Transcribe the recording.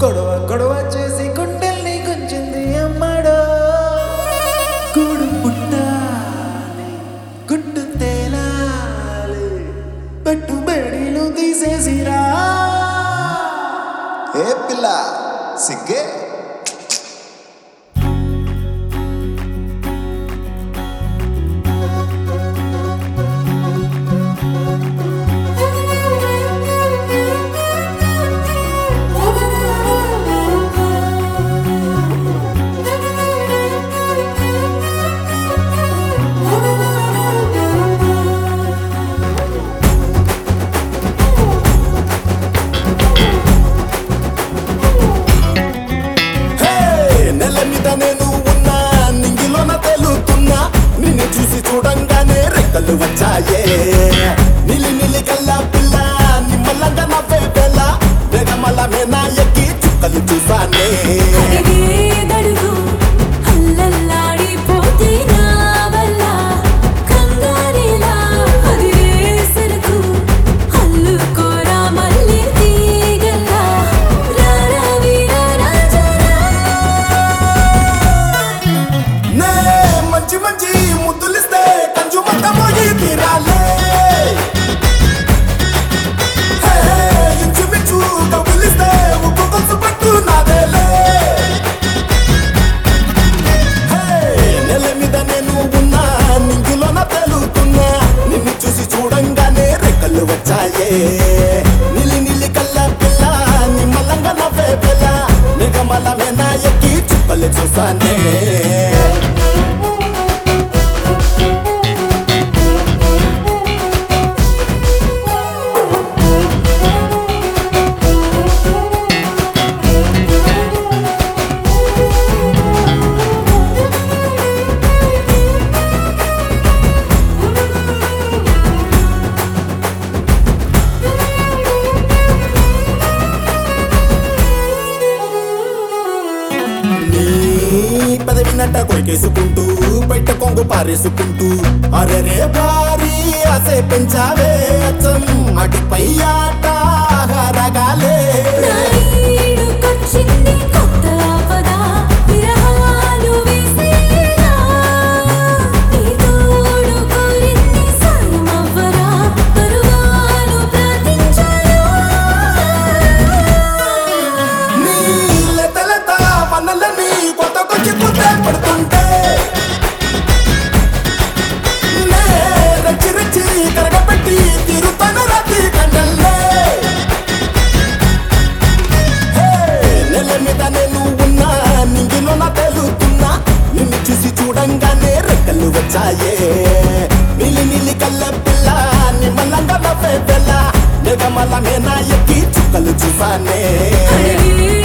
గొడవ గొడవ చేసి గుండెల్ని గుంజింది అమ్మడో. గూడు పుట్టాలి గుట్టు తేలాలి పట్టు బేడీలు తీసేసిరా. ఏ పిల్ల సిగ్గే నేను ఉన్నా నింగిలోన తెలుతున్నా నిన్ను చూసి చూడంగానే రెక్కలు వచ్చాయే. నిలి నిలి కల్లా పిల్ల నిమ్మలంగా నవ్వే పిల్ల వేగమల మేనా ఎక్కి చుక్కలు చూసానే. మంచి ముద్దులిస్తే కంచు మంట పోయి తీరాలే. ఇంచుమించు కబులిస్తే ఉప్పు కొంచెం పట్టు నాదేలే. నెల మీద నేను ఉన్నా నింగిలోన తెలుతున్నా నిన్ను చూసి చూడంగానే రెక్కలు వచ్చాయే. నిలి నిలి కల్ల పిల్ల నిమ్మలంగా నవ్వే పిల్ల నిగమల మేనా ఎక్కి చుక్కలు చూసానే. పెదవినట్ట కొరికేసుకుంటూ బయట కొంగు పారేసుకుంటూ అరెరే భారీ ఆసే పెంచావే అచ్చం అటుపై ఆట రగాలే. పడుతుంటే రచ్చి రచ్చి కరగపెట్టి తిరుతాను రాత్రి కండల్లే. నెల మీద నేను ఉన్నా నింగిలోన తెలుతున్నా నిన్ను చూసి చూడంగానే రెక్కలు వచ్చాయే. నిలి నిలి కల్ల పిల్ల నిమ్మలంగా నవ్వే పిల్ల నిగమల మేనా ఎక్కి చుక్కలు చూసానే.